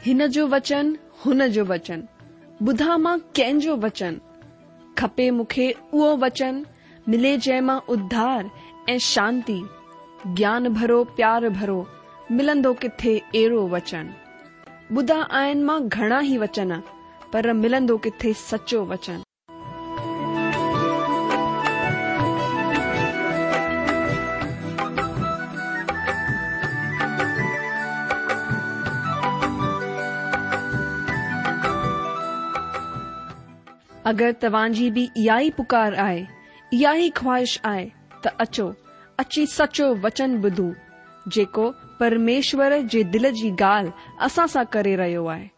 हिन जो वचन हुन जो वचन, ॿुधा मां कंहिंजो वचन, खपे मूंखे उहो वचन, मिले जंहिंमां उद्धार ऐं शांती, ज्ञान भरो प्यार भरो, मिलंदो किथे अहिड़ो वचन। ॿुधा आहिनि मां घणा ई वचन, पर मिलंदो किथे सचो वचन। अगरि तव्हांजी बि इहा ई पुकार आहे, इहा ई ख्वाहिश आहे, त अचो, अची सचो वचन ॿुधूं, जेको परमेश्वर जे दिल जी ॻाल्हि असां सां करे रहियो आहे।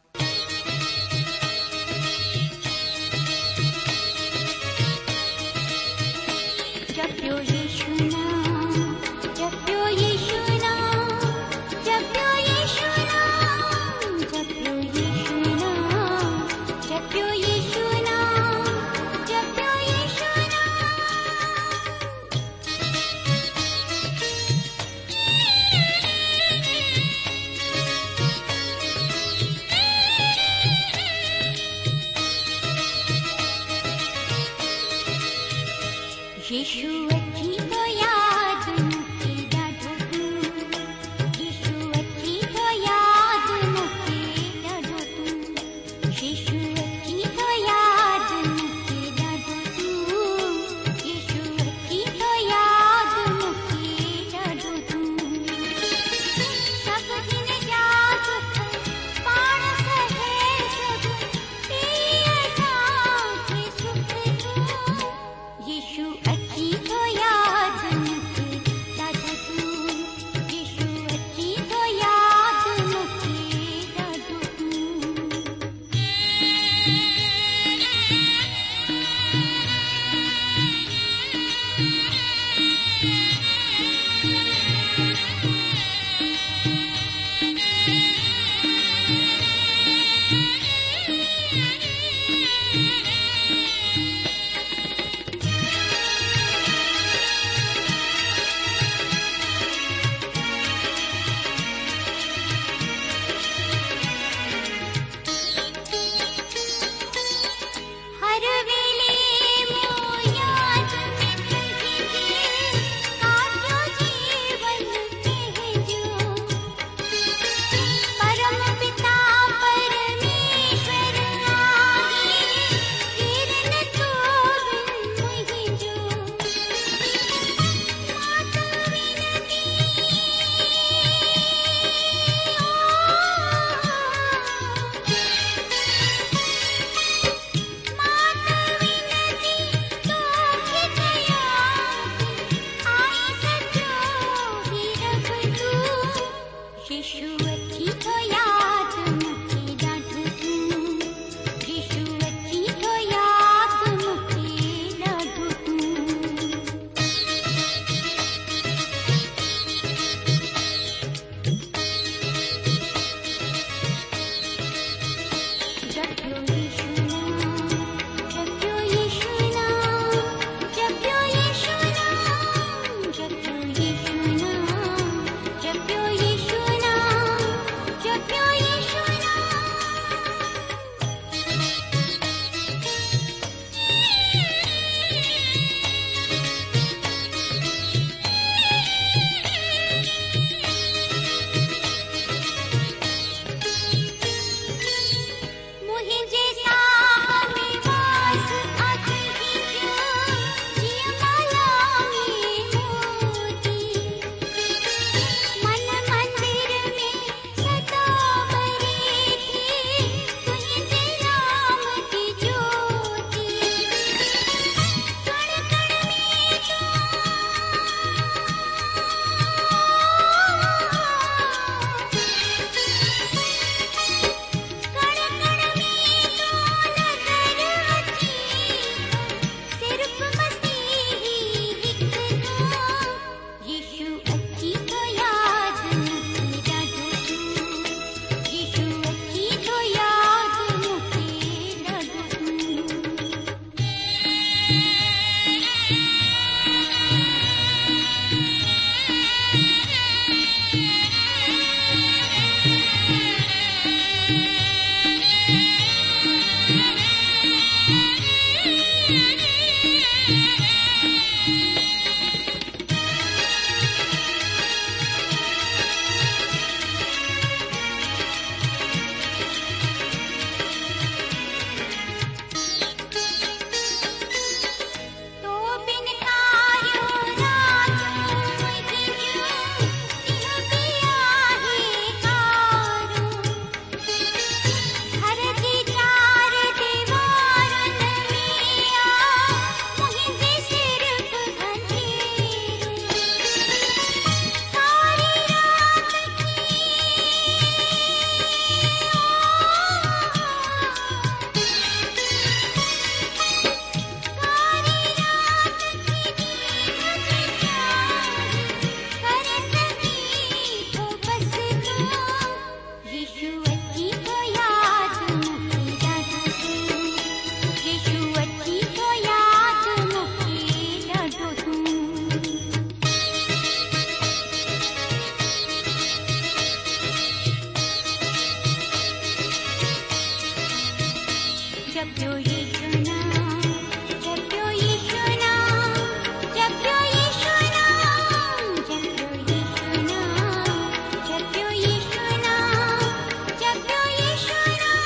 जपियो यीशु नाम, जपियो यीशु नाम, जपियो यीशु नाम, जपियो यीशु नाम, जपियो यीशु नाम, जपियो यीशु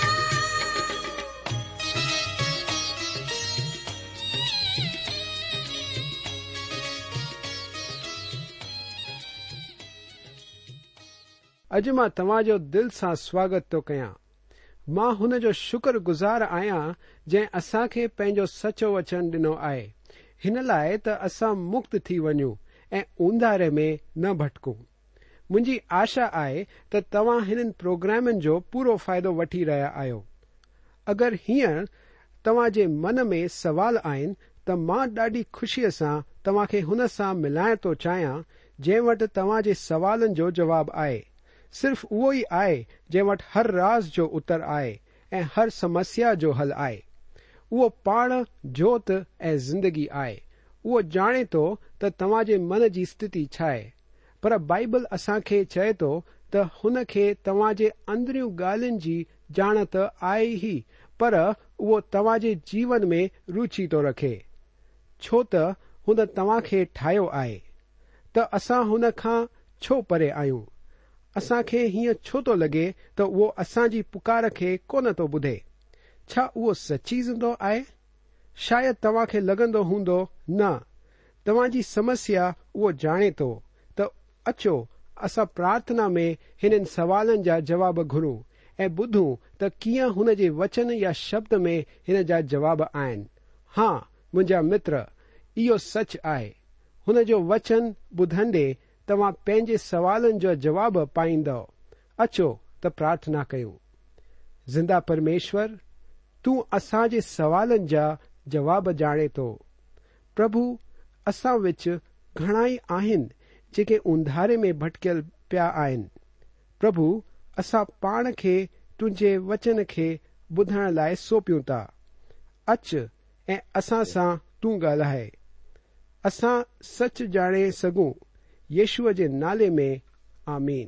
अॼु मां तव्हांजो दिल सां स्वागत थो कयां। मां हुन जो शुक्रगुज़ार आहियां जंहिं असांखे पंहिंजो सचो वचन ॾिनो आहे, हिन लाइ त असां मुक्त थी वञूं ऐं ऊंदारे में न भटकूं। मुंहिंजी आशा आहे त तव्हां हिननि प्रोग्रामनि जो पूरो फ़ाइदो वठी रहिया आहियो। अगरि हींअर तव्हां जे मन में सवाल आहिनि त मां ॾाढी ख़ुशीअ सां तव्हांखे हुन सां मिलाइण थो चाहियां जंहिं वटि तव्हां जे सवालनि जो जवाबु आहे। सिर्फ़ उहो ई आहे जंहिं वटि हर राज़ जो उत्तर आहे ऐं हर समस्या जो हल आहे। उहो पाण जोत ऐं ज़िंदगी आहे। उहो ॼाणे थो त तव्हां जे मन जी स्थिति छा आहे, पर बाइबल असांखे चए थो त हुन खे तव्हां जे अंदरियूं ॻाल्हियुनि जी ॼाण त आहे ई, पर उहो तव्हां जे जीवन में रुचि थो रखे, छो त हुन तव्हां खे ठाहियो आहे। त असां हुन खां छो परे आहियूं? असांखे हीअं छो थो लॻे त उहो असांजी पुकार खे कोन थो ॿुधे? छा उहो सची ज़िंदो आहे? शायदि तव्हांखे लॻंदो हूंदो न, तव्हां जी समस्या उहो ॼाणे थो। त अचो असां प्रार्थना में हिननि सवालनि जा जवाब घुरूं ऐं ॿुधूं त कीअं हुन जे वचन या शब्द में हिन जा जवाब आहिनि। हा मुंहिंजा मित्र, इहो सच आहे। हुन जो वचन ॿुधंदे तव्हां पंहिंजे सवालनि जो जवाब पाईंदव। अचो त प्रार्थना कयूं। ज़िंदा परमेश्वर, तूं असां जे सवालनि जा जवाब ॼाणे थो। प्रभु, असां विच घणा ई आहिनि जेके उंधारे में भटकियल पिया आहिनि। प्रभु, असां पाण खे तुंहिंजे वचन खे ॿुधण लाइ सौंपियूं था। अच ऐं असां सां तूं ॻाल्हाए, असां सच ॼाणे सघूं। यीशुअ जे नाले में आमीन।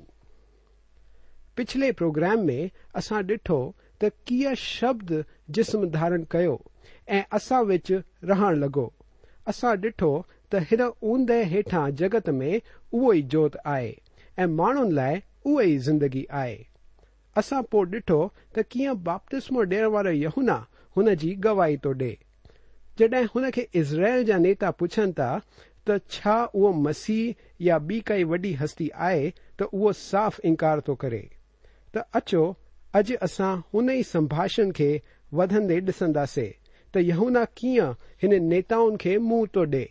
पिछले प्रोग्राम में असां ॾिठो त कीअं शब्द जिस्म धारण कयो ऐं असां विच रहण लॻो। असां ॾिठो त हिन ऊंदहि हेठां जगत में उहो ई जोत आहे ऐं माण्हुनि लाइ उहो ई ज़िंदगी आहे। असां पोइ ॾिठो त कीअं बपतिस्मो ॾियण वारो यूहन्ना हुन जी गवाही थो ॾे। जॾहिं हुन खे इज़राइल जा नेता पुछनि था त छा उहो मसीह या ॿी काई वॾी हस्ती आहे, त उहो साफ़ इनकार थो करे। त अचो अॼु असां हुन ई संभाषण खे वधंदे ॾिसंदासीं त यूहन्ना कीअं हिन नेताउनि खे मुंहुं थो ॾे।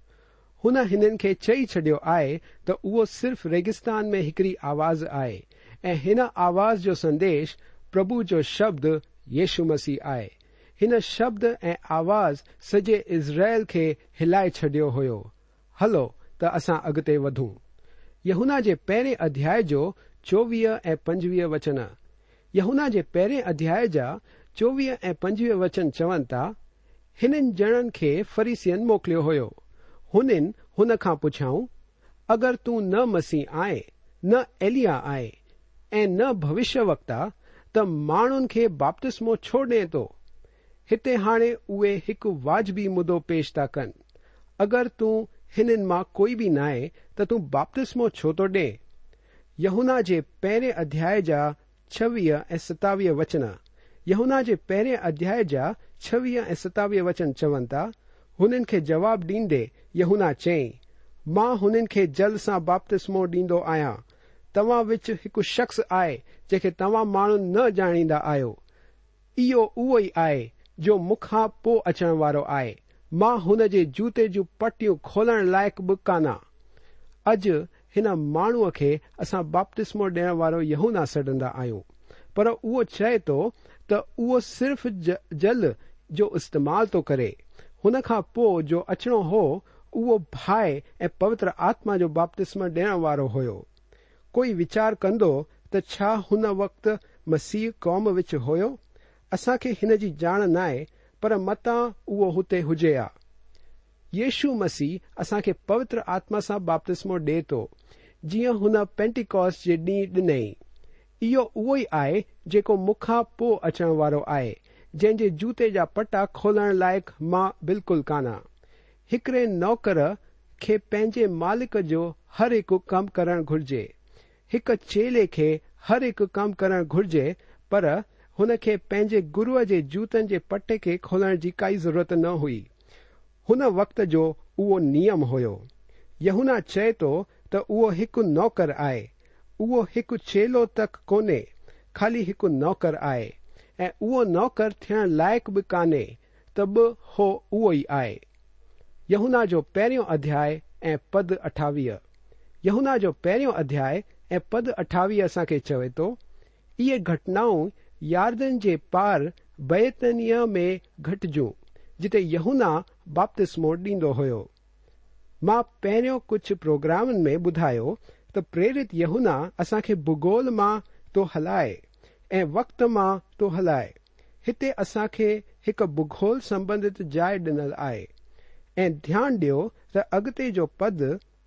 हुन हिननि खे चई छॾियो आहे त उहो सिर्फ़ रेगिस्तान में हिकिड़ी आवाज़ आहे ऐं हिन आवाज़ जो संदेश प्रभु जो शब्द यीशु मसीह आहे। हिन शब्द ऐं आवाज़ सॼे इज़राइल खे हिलाए छॾियो हुयो। हलो त असां अॻिते वधूं। यूहन्ना जे पहिरें अध्याय जो 24 ऐं 25 वचन। यूहन्ना जे पहिरें अध्याय जा 24 ऐं 25 वचन चवनि था, हिननि ॼणनि खे फरीसियन मोकिलियो हुयो। हुननि हुन खां पुछियाऊं, अगरि तूं न मसीह आहे, न एलिया आहे ऐं न भविष्यवक्ता, त माण्हुनि खे बपतिस्मो छो ॾिए थो? हिते हाणे उहे हिकु वाजिबी मुदो पेश था कनि। अगरि तूं हिननि मां कोई बि न आहे त तूं बपतिस्मो छो थो ॾे? यूहन्ना जे पहिरें अध्याय जा 26 ऐं 27 वचन। यूहन्ना जे पहिरें अध्याय जा 26 ऐं 27 वचन चवनि था, हुननि खे जवाब ॾींदे यूहन्ना चयईं, मां हुननि खे जल सां बपतिस्मो ॾींदो आहियां। तव्हां विच हिकु शख़्स आहे जंहिंखे तव्हां माण्हू न ॼाणींदा आहियो। इहो उहो ई आहे जो मूंखां पोइ अचण वारो आहे। मां हुन जे जूते जूं पटियूं खोलण लाइक़ बि कान्हा। अॼु हिन माण्हूअ खे असां बपतिस्मो ॾियण वारो यूहन्ना सॾंदा आहियूं, पर उहो चए थो त उहो सिर्फ़ जल जो इस्तेमाल थो करे। हुन खां पोइ जो अचणो हो उहो भाई ऐं पवित्र आत्मा जो बपतिस्मो ॾियण वारो हुयो। कोई वीचार कंदो त छा हुन वक़्तु मसीह क़ौम विच हुयो? असांखे हिन जी ॼाण न आहे, पर मतां उहो हुते हुजे हा। यीशु मसीह असांखे पवित्र आत्मा सां बपतिस्मो ॾिए थो, जीअं हुन पेंटिकॉस्ट जे ॾींहुं ॾिनई। इहो उहो ई आहे जेको मूंखां पोइ अचण वारो आहे, जंहिंजे जूते जा पटा खोलण लाइक़ु मां बिल्कुलु कान्हा। हिकिड़े नौकर खे पंहिंजे मालिक जो हर हिकु कमु करणु घुर्जे। हिकु चेले खे हर हिकु कमु करणु घुर्जे, पर हुन खे पंहिंजे गुरुअ जे जूतनि जे पटे खे खोलण जी काई ज़रूरत न हुई। हुन वक़्त जो उहो नियम हुयो। यूहन्ना चए थो त उहो हिकु नौकर आहे। उहो हिकु चेलो तक कोन्हे, ख़ाली हिकु नौकर आहे, ऐं उहो नौकर थियण लाइक़ु बि कान्हे त बि हो उहो ई आहे। यूहन्ना जो पहिरियों अध्याय ऐं पद 28। यूहन्ना जो पहिरियों अध्याय ऐं पद 28 असांखे चवे थो, इहे घटनाऊं यारदन जे पार बैतनिया में घटिजूं, जिते यूहन्ना बपतिस्मो ॾींदो हुयो। मां पहिरियों कुझु प्रोग्रामनि में ॿुधायो त प्रेरित यूहन्ना असांखे भूगोल मां थो हलाए ऐं वक़्त मां थो हलाए। हिते असांखे हिकु भूगोल संबंधित जाइ ॾिनल आहे, ऐं ध्यानु ॾियो त अॻिते जो पद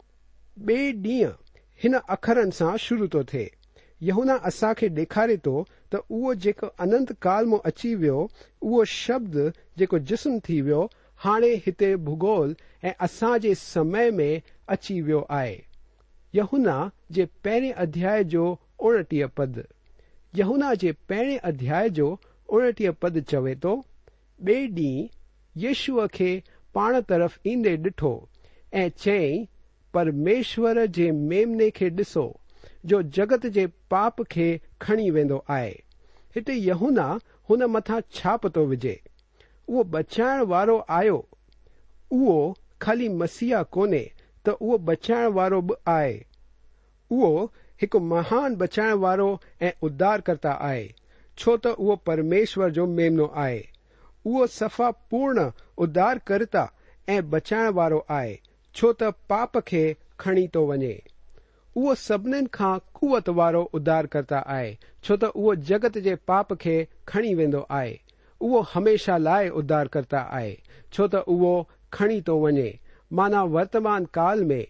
ॿिए ॾींहुं हिन अखरनि सां शुरू थो थिए। यूहन्ना असांखे ॾेखारे थो त उहो जेको अनंत काल मां अची वियो, उहो शब्द जेको जिस्म थी वियो, हाणे हिते भूगोल ऐं असांजे समय में अची वियो आहे। यूहन्ना जे पहिरें अध्याय जो 29 पद। यूहन्ना जे पहिरें अध्याय जो 29 पद चवे थो, ॿिए ॾींहुं यीशुअ खे पाण तरफ़ ईंदे ॾिठो ऐं चयईं, परमेश्वर जे मेमने खे ॾिसो, जो जगत जे पाप खे खणी वेंदो आहे। हिते यूहन्ना हुन मथां छाप थो विझे। उहो बचाइण वारो आयो। उहो ख़ाली मसीहा कोन्हे त उहो बचाइण वारो बि आहे। उहो हिकु महान बचाइण वारो ऐं उद्धारकर्ता आहे, छो त उहो परमेश्वर जो मेमनो आहे। उहो सफ़ा पूर्ण उद्धारकर्ता ऐं बचाइण वारो आहे, छो त पाप खे खणी थो वञे। उहो सभिनीनि खां कुवत वारो उद्धारकर्ता आहे, छो त उहो जगत जे पाप खे खणी वेंदो आहे। उहो हमेशा लाइ उद्धारकर्ता आहे, छो त उहो खणी थो वञे। माना वर्तमान काल में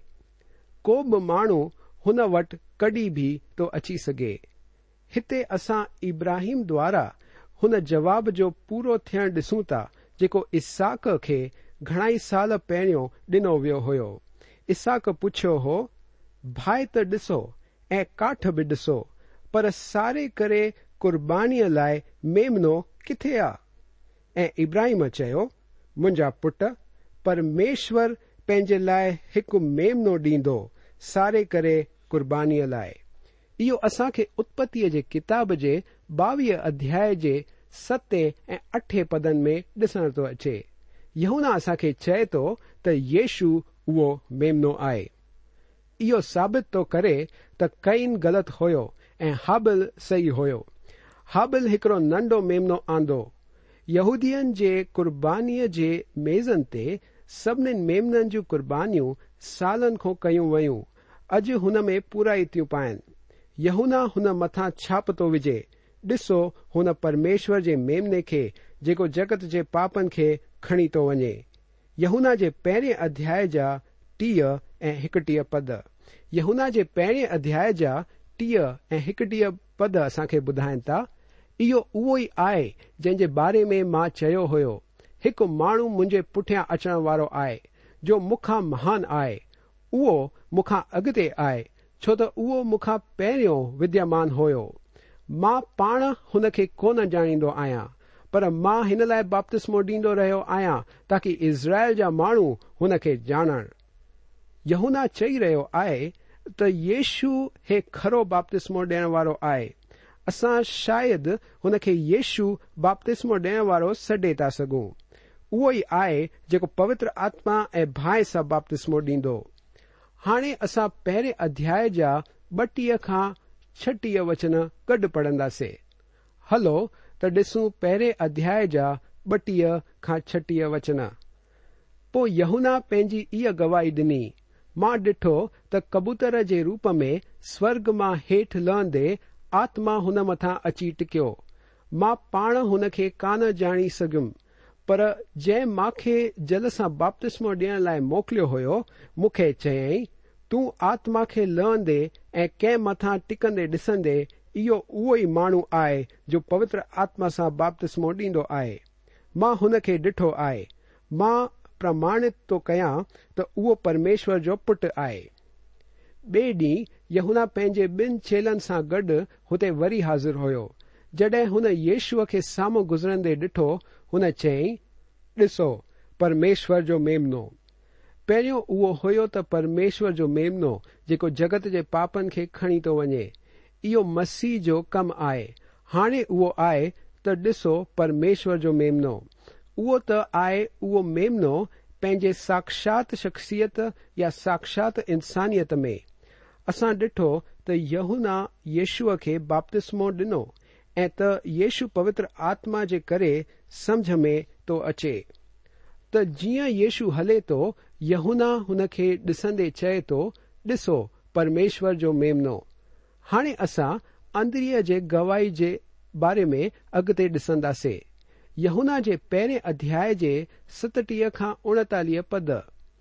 को बि माण्हू हुन वटि कॾहिं बि थो अची सघे। हिते असां इब्राहिम द्वारा हुन जवाब जो पूरो थियण ॾिसूं था, जेको इसहाक खे घणाई साल पहिरियों ॾिनो वियो हुयो। इसहाक पुछियो हो, भाई त ॾिसो ऐं काठ बि ॾिसो, पर सारे करे कुर्बानीअ लाइ मेमनो किथे आहे? ऐं इब्राहिम चयो, मुंहिंजा पुट, परमेश्वर पंहिंजे लाइ हिकु मेमनो ॾींदो सारे करे कुर्बानीअ लाइ। इहो असांखे उत्पत्तीअ जे किताब जे 22 अध्याय जे 7 ऐं 8 पदनि में ॾिसण थो अचे। यूहन्ना असांखे चए थो त यीशु उहो मेमनो आहे। इहो साबित थो करे त कैन ग़लति हुयो ऐं हाबिल सही हुयो। हाबिल हिकिड़ो नंढो मेमनो आंदो। यहूदियन जे कुर्बानीअ जे मेज़नि ते सभिनीनि मेमननि जूं कुर्बानियूं सालनि खां कयूं वयूं। अॼु हुन में पूराई थियूं पाइनि। यूहन्ना हुन मथां छाप थो विझे, ॾिसो हुन परमेश्वर जे मेमने खे, जेको जगत जे पापनि खे खणी थो वञे। यूहन्ना जे पहिरें अध्याय जा 30 ऐं 31 पद। यूहन्ना जे पहिरें अध्याय जा 30 ऐं 31 पद असांखे ॿुधाइनि था, इहो उहो ई आहे जंहिंजे बारे में मां चयो हुयो, हिकु माण्हू मुंहिंजे पुठियां अचण वारो आहे, जो मूंखां महान आहे। उहो मूंखां अॻिते आहे, छो त उहो मूंखां पहिरियों विद्यमान हुयो। मां पाण हुन खे कोन ॼाणींदो आहियां, पर मां हिन लाइ बपतिस्मो ॾींदो रहियो आहियां ताकि इज़राइल जा माण्हू हुन खे ॼाणण। यूहन्ना चई रहियो आहे त यीशु हे खरो बपतिस्मो ॾियण वारो आहे। असां शायदि हुन खे यीशु बपतिस्मो ॾियण वारो सॾे था सघूं। उहो ई आहे जेको पवित्र आत्मा ऐं भाए सां बपतिस्मो ॾींदो। हाणे असां पहिरें अध्याय जा 32 खां 36 वचन गॾु पढ़ंदासीं। हलो त ॾिसूं पहिरें अध्याय जा 32 खां 36 वचन। पोइ यूहन्ना पंहिंजी इहा गवाही ॾिनी, मां ॾिठो त कबूतर जे रूप में स्वर्ग मां हेठि लहंदे आत्मा हुन मथां अची टिकियो। मां पाण हुन खे कान ॼाणी सघियुमि, पर जंहिं मूंखे जल सां बपतिस्मो ॾियण लाइ मोकिलियो हुयो, मूंखे चयईं, तूं आत्मा खे लहंदे ऐं कंहिं मथां टिकंदे ॾिसंदे इहो उहो ई माण्हू आहे जो पवित्र आत्मा सां बपतिस्मो ॾींदो आहे। मां हुन खे ॾिठो आहे। मां प्रमाणित थो कयां त उहो परमेश्वर जो पुटु आहे। ॿिए ॾींहुं यूहन्ना पंहिंजे 2 चेलनि सां गॾु हुते वरी हाज़िर हुयो। जॾहिं हुन यीशुअ खे साम्हूं गुज़रंदे ॾिठो, हुन चयईं, ॾिसो परमेश्वर जो मेमनो। पहिरियों उहो हुयो त परमेश्वर जो मेमनो जेको जगत जे पापनि खे खणी थो वञे। इहो मसीह जो कमु आहे। हाणे उहो आहे त ॾिसो परमेश्वर जो मेमनो। उहो त आहे उहो मेमनो पंहिंजे साक्षात शख्सियत या साक्षात इंसानियत में। असां ॾिठो त यूहन्ना यीशुअ खे बपतिस्मो ॾिनो ऐं त यीशु पवित्र आत्मा जे करे समझ में थो अचे त जीअं यीशु हले थो, यूहन्ना हुन खे ॾिसंदे चए थो, ॾिसो परमेश्वर जो मेमनो। हाणे असां अंदरीअ जे गवाही जे बारे में अॻिते ॾिसंदासीं। यूहन्ना जे पहिरें अध्याय जे 37 खां 39 पद।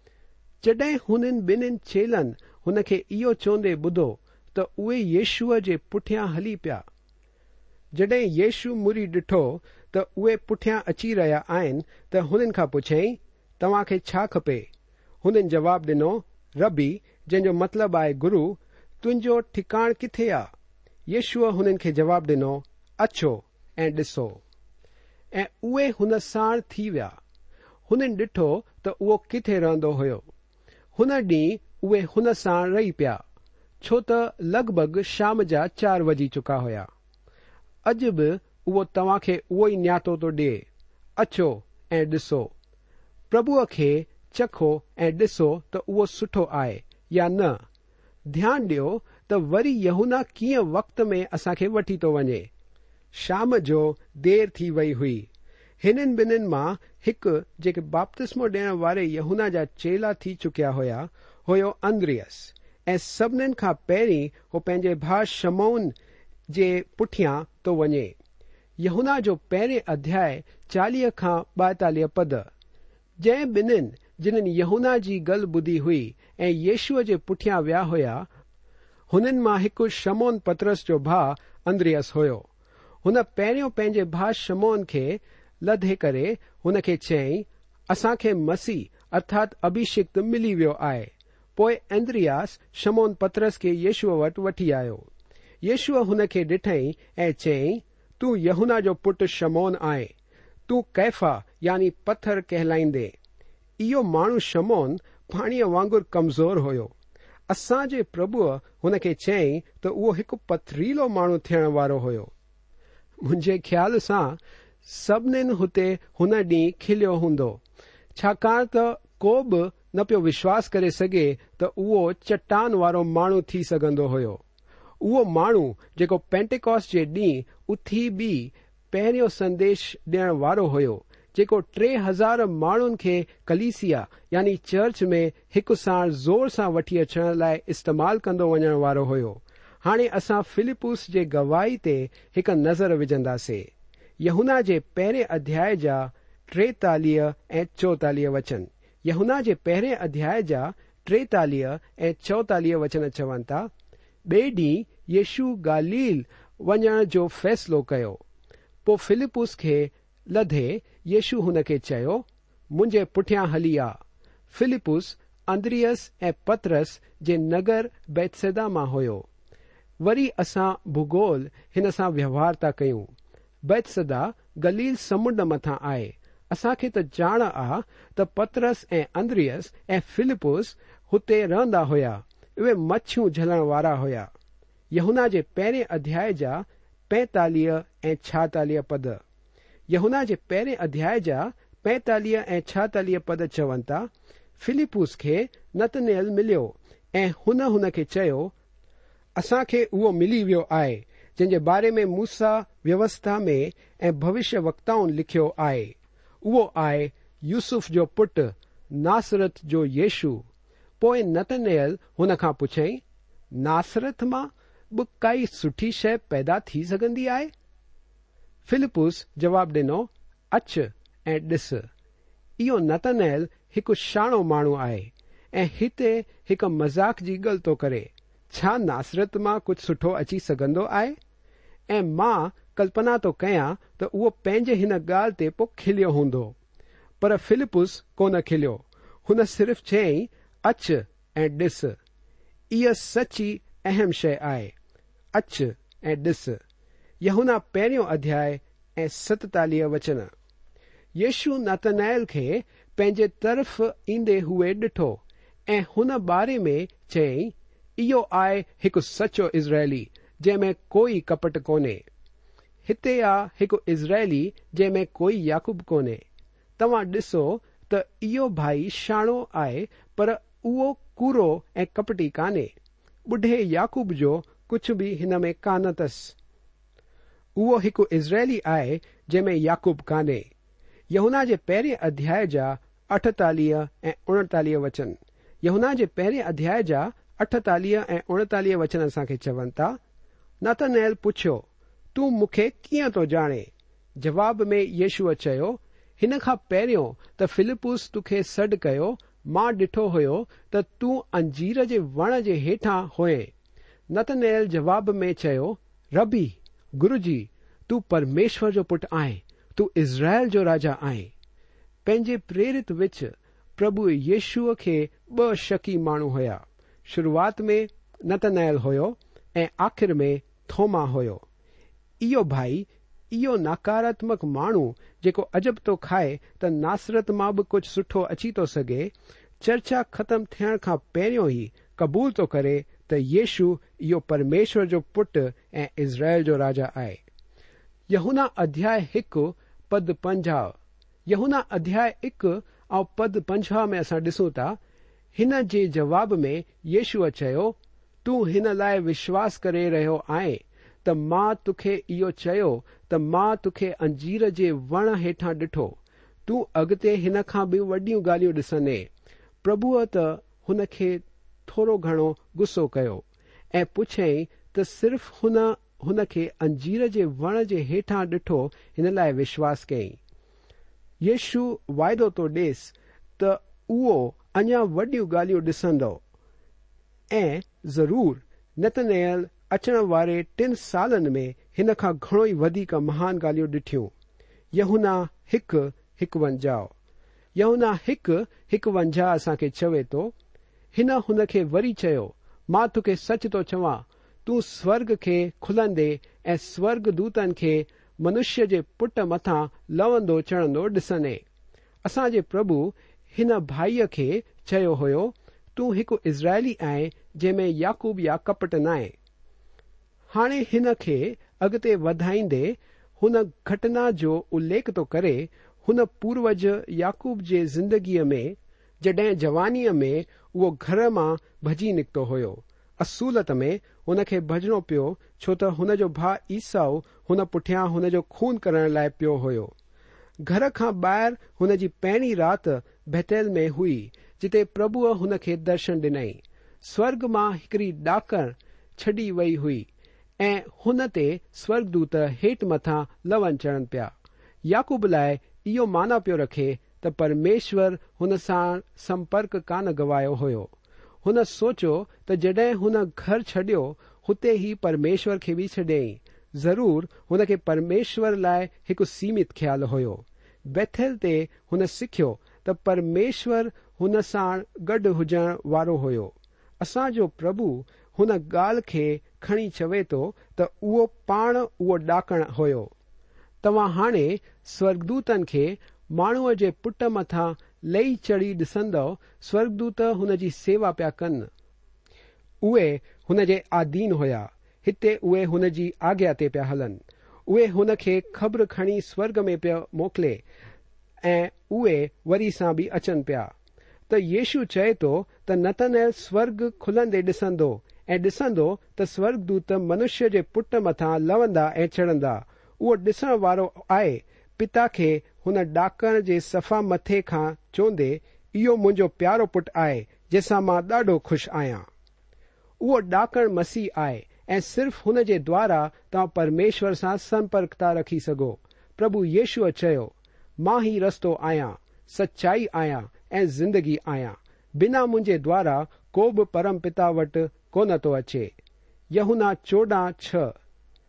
जॾहिं हुननि 2 चेलनि हुन खे इहो चवंदे ॿुधो त उहे यीशुअ जे पुठियां हली पिया। जॾहिं यीशु मुड़ी ॾिठो त उहे पुठियां अची रहिया आहिनि त हुननि खां पुछियईं, तव्हां खे छा खपे? हुननि जवाब ॾिनो, रबी, जंहिंजो मतिलबु आहे गुरु, तुंहिंजो ठिकाण किथे आहे? यीशुअ हुननि खे जवाब ॾिनो, अचो ऐं ॾिसो। ऐं उहे हुन साण थी विया। हुननि ॾिठो त उहो किथे रहंदो हुयो। हुन ॾींहुं उहे हुन साण रही पिया, छो त लॻभॻि शाम जा 4 वॼी चुका हुया। अॼु बि उहो तव्हां खे उहो ई न्यातो थो ॾिए, अचो ऐं ॾिसो। प्रभुअ खे चखो ऐं ॾिसो त उहो सुठो आहे या न। ध्यानु ॾियो त वरी यूहन्ना कीअं वक़्त में असां खे वठी थो वञे। शाम जो देर थी वई हुई। हिननि 2 मां हिकु जेके बपतिस्मो ॾियण वारे यूहन्ना जा चेला थी चुकिया हुया, हुयो अंद्रियस। ऐं सभिनीनि खां पहिरीं हू पंहिंजे भाउ शमौन जे पुठियां थो वञे। यूहन्ना जो पहिरें अध्याय 40 खां 42 पद। जंहिं 2 जिन्हनि यूहन्ना जी ॻाल्हि ॿुधी हुई ऐं यीशुअ जे पुठियां विया हुया, हुननि मां हिकु शमौन पतरस जो भाउ अंद्रियस हुयो। हुन पहिरियों पंहिंजे भाउ शमौन खे लधे करे हुन खे चयईं, असां खे मसीह अर्थात अभिषिक्त मिली वियो आहे। पोइ अंद्रियास शमौन पतरस खे यीशुअ वटि वठी आयो। यीशुअ हुन खे ॾिठईं ऐं चयईं, तूं यूहन्ना जो पुटु शमौन आहे। तूं कैफा यानी पत्थर कहलाईंदे। इहो माण्हू शमौन पाणीअ वांगुरु कमज़ोर हुयो। असां जे प्रभुअ हुन खे चयईं त उहो हिकु पथरीलो माण्हू थियण वारो हुयो। मुंहिंजे ख़्याल सां सभिनीनि हुते हुन ॾींहुं खिलियो हूंदो, छाकाणि त को बि न पियो विश्वास करे सघे त उहो चट्टान वारो माण्हू थी सघंदो हुयो। उहो माण्हू जेको पेंटेकॉस्ट जे ॾींहुं उथी बि पहिरियों संदेश ॾियण वारो हुयो, जेको 3000 माण्हुनि खे कलीसिया यानी चर्च में हिकु साण ज़ोर सां वठी अचण लाइ इस्तेमालु कंदो वञण वारो हुयो। हाणे असां फिलिपुस जे गवाही ते हिकु नज़र विझंदासीं। यूहन्ना जे पहिरें अध्याय जा 43 ऐं 44 वचन। यूहन्ना जे पहिरें अध्याय जा 43 ऐं 44 वचन चवनि था, ॿिए ॾींहुं यीशु गालील वञण जो फ़ैसिलो कयो। पोइ फिलिपुस खे लधे यीशु हुन खे चयो, मुंहिंजे पुठियां हली आ। फिलिपुस अंद्रियस ऐं पतरस जे नगर बैतसैदा मां हुयो। वरी असां भूगोल हिन सां व्यवहार था कयूं। बैतसैदा गलील समुंड मथां आहे। असां खे त ॼाण आहे त पतरस ऐं अंद्रियस ऐं फिलिपुस हुते रहंदा हुया। उहे मच्छियूं झलण वारा हुया। यूहन्ना जे पहिरें अध्याय जा 45 ऐं 46 पद। यूहन्ना जे पहिरें अध्याय जा 45 ऐं 46 पद चवनि था, फिलिपुस खे नतनेल मिलियो ऐं हुन खे चयो, असां खे उहो मिली वियो आहे जंहिं जे बारे में मूसा व्यवस्था में ऐं भविष्य वक्ताउनि लिखियो आहे। उहो आहे यूसुफ जो पुटु नासरत जो यीशु। पोइ नतनेल हुन खां पुछईं, नासरत मां बि काई सुठी शइ पैदा थी सघंदी आहे? फिलिपुस जवाब ॾिनो, अच ऐं ॾिस। इहो नतनेल हिकु शाणो माण्हू आहे ऐं हिते हिकु मज़ाक जी ॻाल्हि थो करे। छा नासरत मां कुझु सुठो अची सघंदो आहे? ऐं मां कल्पना थो कयां त उहो पंहिंजे हिन ॻाल्हि ते पोइ खिलियो हूंदो, पर फिलिपुस कोन खिलियो। हुन सिर्फ़ चयईं, अच ऐं ॾिस। इहा सची अहम शइ आहे, अच ऐं ॾिस। यूहन्ना 1 अध्याय ऐं 47 वचन। यीशु नतनएल खे पंहिंजे तरफ़ ईंदे हुए ॾिठो ऐं हुन बारे में चयईं, इहो आहे हिकु सचो इज़राइली जंहिंमें कोई कपट कोन्हे। हिते आहे हिकु इज़राइली जंहिंमें कोई याकूब कोन्हे। तव्हां ॾिसो त इहो भाई शाणो आहे, पर उहो कूरो ऐं कपटी कान्हे। ॿुढे याकूब जो कुझु बि हिन में कान अथसि। उहो हिकु इज़राइली आहे जंहिंमें याकूब कान्हे। यूहन्ना जे 1 अध्याय जा 48 ऐं 39 वचन। यूहन्ना जे 1 अध्याय जा 48 ऐं 39 वचन असांखे चवनि था, नतनएल पुछियो, तूं मूंखे कीअं थो ॼाणे? जवाब में यीशुअ चयो, हिन खां पहिरियों त फिलिपुस तोखे सॾु कयो, मां ॾिठो हुयो त तूं अंजीर जे वण जे हेठां हुएं। नतनएल जवाब में चयो, रबी, गुरुजी, तूं परमेश्वर जो पुटु आहीं, तूं इज़राइल जो राजा आहीं। पंहिंजे प्रेरित विच प्रभु यीशुअ खे 2 शकी माण्हू हुया। शुरूआत में नतनएल हुयो ऐं आख़िर में थोमा हुयो। इहो भाई, इहो नकारात्मक माण्हू जेको अजब थो खाए त नासरत मां बि कुझु सुठो अची थो सघे, चर्चा ख़तम थियण खां पहिरियों ई क़बूल थो करे त यीशु इहो परमेश्वर जो पुटु ऐं इज़राइल जो राजा आहे। यूहन्ना अध्याय 1 पद 50। यूहन्ना अध्याय 1 ऐं पद 50 में असां ॾिसूं था, हिन जे जवाब में यीशुअ चयो, तूं हिन लाइ विश्वास करे रहियो आहीं त मां तोखे इहो चयो त मां तोखे अंजीर जे वण हेठां ॾिठो। तूं अॻिते हिन खां बि वॾियूं ॻाल्हियूं ॾिसंदे। प्रभुअ त हुन खे थोरो घणो गुस्सो कयो ऐं पुछियईं त सिर्फ़ हुन खे अंजीर जे वण जे हेठां ॾिठो हिन लाइ विश्वास कयईं। यीशु वाइदो थो ॾेसि त उहो अञा वॾियूं ॻाल्हियूं ॾिसंदो ऐं ज़रूर नतनएल अचण वारे 3 सालनि में हिन खां घणो ई वधीक महान ॻाल्हियूं ॾिठियूं। यूहन्ना 1:51। यूहन्ना 1:51 असांखे चवे थो, हिन हुन खे वरी चयो, मां तोखे सच थो चवां, तूं स्वर्ग खे खुलंदे ऐं स्वर्ग दूतनि खे मनुष्य जे पुट मथां लवंदो चढ़ंदो ॾिसंदे। असांजे प्रभु हिन भाईअ खे चयो हुयो, तूं हिकु इज़राइली आहीं जंहिंमें याकूब या कपट न आहे। हाणे हिन खे अॻिते वधाईंदे हुन घटना जो उल्लेख थो करे, हुन पूर्वज याकूब जे ज़िंदगीअ में जॾहिं जवानीअ में उहो घर मां भॼी निकितो हुयो। असूलत में हुन खे भॼणो पियो छो त हुन जो भाउ ईसाऊ हुन पुठियां हुन जो खून करण लाइ पियो हुयो। घर खां ॿाहिरि हुन जी पहिरीं राति बैतल में हुई, जिते प्रभुअ हुन खे दर्शन ॾिनई। स्वर्ग मां हिकिड़ी ॾाकण छॾी वई हुई ऐं हुन ते स्वर्गदूत हेठि मथां लवनि चढ़नि पिया। याकूब लाइ इहो माना पियो रखे त परमेश्वर हुन सां संपर्क कान गवायो हुयो। हुन सोचियो त जॾहिं हुन घर छॾियो, हुते ई परमेश्वर खे बि छॾियईं। ज़रूर हुन खे परमेश्वर लाइ हिकु सीमित ख़्यालु हुयो। बैथल ते हुन सिखियो त परमेश्वर हुन सां गॾु हुजण वारो हुयो। असांजो प्रभु हुन ॻाल्हि खे खणी चवे थो त उहो पाण उहो ॾाकण हुयो। तव्हां हाणे स्वर्गदूतनि खे माण्हूअ जे पुट मथां लही चढ़ी ॾिसंदव। स्वर्गदूत हुन जी सेवा पिया कनि। उहे हुन जे आधीन हुया। हिते उहे हुन जी आज्ञा ते पिया हलनि। उहे हुन खे ख़बर खणी स्वर्ग में पिया मोकिले ऐं उहे वरी सां बि अचनि पिया। त यीशु चए थो त नतनएल स्वर्ग खुलंदे ॾिसंदो ऐं ॾिसंदो त स्वर्गदूत मनुष्य जे पुट मथां लवंदा ऐं चढ़ंदा। उहो ॾिसण वारो आहे पिता खे हुन ॾाकण जे सफ़ा मथे खां चवंदे, इहो मुंहिंजो प्यारो पुटु आहे जंहिंसां मां ॾाढो खु़शि आहियां। उहो ॾाकण मसीह आहे ऐं सिर्फ़ हुन जे द्वारा तव्हां परमेश्वर सां संपर्क था रखी सघो। प्रभु यीशुअ चयो, मां ही रस्तो आहियां, सचाई आहियां ऐं ज़िंदगी आहियां। बिना मुंहिंजे द्वारा को बि परम पिता वटि कोन थो अचे। यूहन्ना 14:6।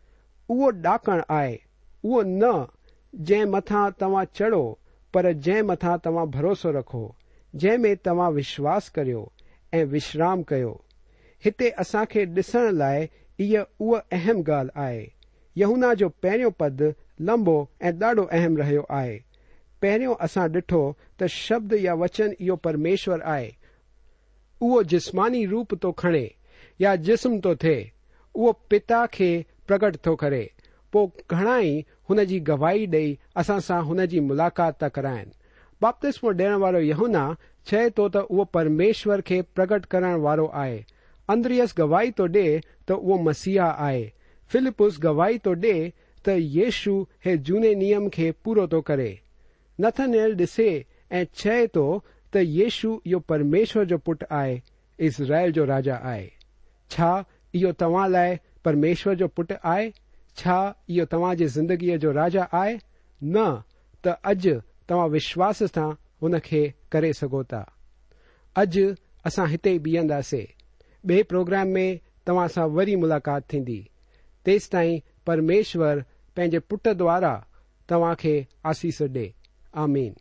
उहो ॾाकणु आहे, उहो न जंहिं मथां तव्हां चढ़ो, पर जंहिं मथां तव्हां भरोसो रखो, जंहिं में तव्हां विश्वास करियो ऐं विश्राम कयो। हिते असांखे ॾिसण लाइ इहा उहा अहम ॻाल्हि आहे। यूहन्ना जो पहिरियों पद लंबो ऐं ॾाढो अहम रहियो आहे। पहिरियों असां ॾिठो त शब्द या वचन इहो परमेश्वर आहे। उहो जिस्मानी रूप थो खणे या जिस्म थो थिए। उहो पिता खे प्रकट थो करे। पोइ घणाई हुन जी गवाही ॾेई असां सां हुन जी मुलाक़ात था कराइनि। बपतिस्मो ॾियण वारो यूहन्ना चए थो त उहो परमेश्वर खे प्रकट करण वारो आहे। अंद्रियस गवाही थो ॾे त उहो मसीहा आहे। फिलिपुस गवाही थो ॾे त यीशु हे झूने नियम खे पूरो थो करे। नथनएल ॾिसे ऐं चए थो त यीशु इहो परमेश्वर जो पुटु आहे, इज़राइल जो राजा आहे। छा इहो तव्हां लाइ परमेश्वर जो पुटु आहे? छा इहो तव्हां जी ज़िंदगीअ जो राजा आहे? न त अॼु तव्हां विश्वास सां हुन खे करे सघो था। अॼु असां हिते ई बीहंदासीं। ॿिए प्रोग्राम में तव्हां सां वरी मुलाक़ात थींदी। तेसि ताईं परमेश्वर पंहिंजे पुट द्वारा तव्हां खे आसीस ॾे। आमीन।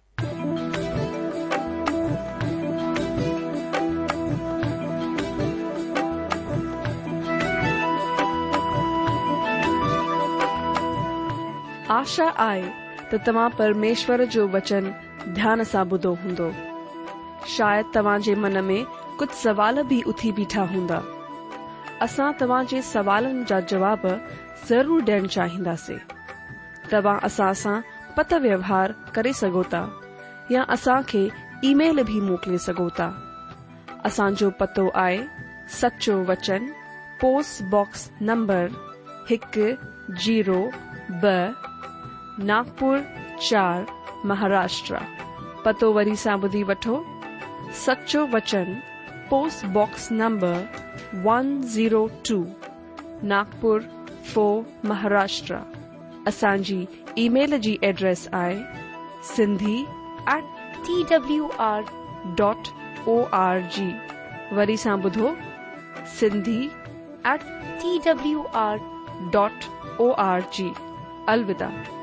आशा आहे त तव्हां परमेश्वर जो वचन ध्यान सां ॿुधो हूंदो। शायदि तव्हां जे मन में कुझु सवाल बि उथी बीठा हूंदा। असां तव्हां जे सवालनि जा जवाब ज़रूर ॾियणु चाहींदासीं। तव्हां असां सां पत व्यवहार करे सघो था या असां खे ईमेल भी मोकिले सघो था। असांजो पतो आहे सचो वचन, post box number 102, Nagpur 4, Maharashtra. पतो वरी सां ॿुधी वठो। सचो वचन, post box number 102, Nagpur 4, Maharashtra. असांजी ईमेल जी एड्रेस आहे sindhi@twr.org। वरी सां ॿुधो, sindhi@twr.org। अलविदा।